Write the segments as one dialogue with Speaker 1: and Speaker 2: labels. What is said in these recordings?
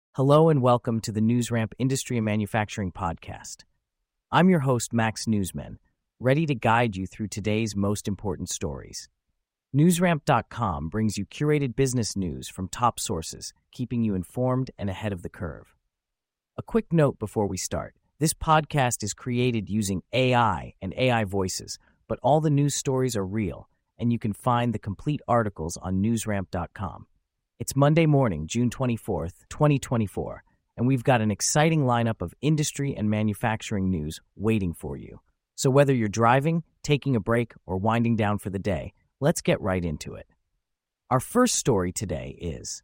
Speaker 1: Hello and welcome to the NewsRamp Industry and Manufacturing Podcast. I'm your host, Max Newsman, ready to guide you through today's most important stories. NewsRamp.com brings you curated business news from top sources, keeping you informed and ahead of the curve. A quick note before we start. This podcast is created using AI and AI voices, but all the news stories are real, and you can find the complete articles on NewsRamp.com. It's Monday morning, June 24th, 2024, and we've got an exciting lineup of industry and manufacturing news waiting for you. So whether you're driving, taking a break, or winding down for the day, let's get right into it. Our first story today is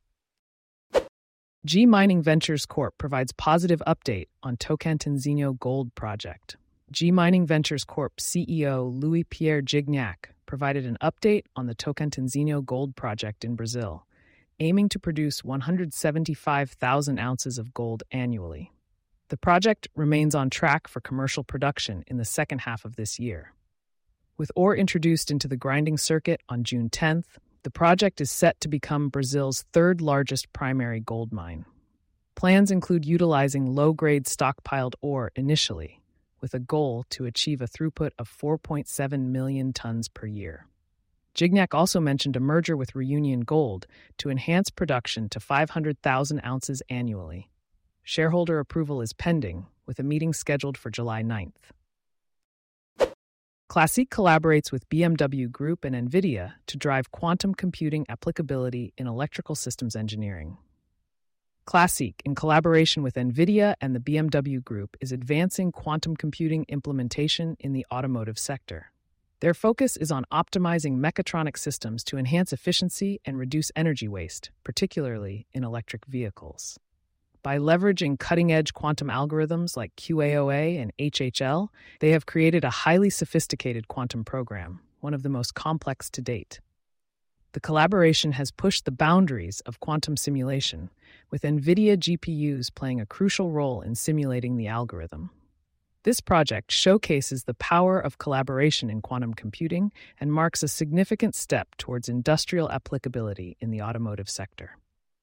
Speaker 2: G Mining Ventures Corp provides positive update on Tocantinzinho Gold Project. G Mining Ventures Corp CEO Louis-Pierre Gignac provided an update on the Tocantinzinho Gold Project in Brazil, aiming to produce 175,000 ounces of gold annually. The project remains on track for commercial production in the second half of this year. With ore introduced into the grinding circuit on June 10th, the project is set to become Brazil's third largest primary gold mine. Plans include utilizing low-grade stockpiled ore initially, with a goal to achieve a throughput of 4.7 million tons per year. Gignac also mentioned a merger with Reunion Gold to enhance production to 500,000 ounces annually. Shareholder approval is pending, with a meeting scheduled for July 9th. Classic collaborates with BMW Group and NVIDIA to drive quantum computing applicability in electrical systems engineering. Classic, in collaboration with NVIDIA and the BMW Group, is advancing quantum computing implementation in the automotive sector. Their focus is on optimizing mechatronic systems to enhance efficiency and reduce energy waste, particularly in electric vehicles. By leveraging cutting-edge quantum algorithms like QAOA and HHL, they have created a highly sophisticated quantum program, one of the most complex to date. The collaboration has pushed the boundaries of quantum simulation, with NVIDIA GPUs playing a crucial role in simulating the algorithm. This project showcases the power of collaboration in quantum computing and marks a significant step towards industrial applicability in the automotive sector.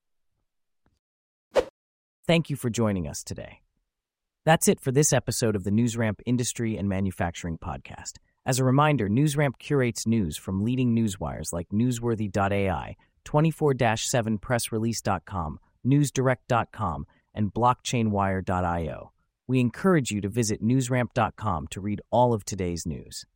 Speaker 1: Thank you for joining us today. That's it for this episode of the NewsRamp Industry and Manufacturing Podcast. As a reminder, NewsRamp curates news from leading newswires like Newsworthy.ai, 24/7pressrelease.com, NewsDirect.com, and BlockchainWire.io. We encourage you to visit newsramp.com to read all of today's news.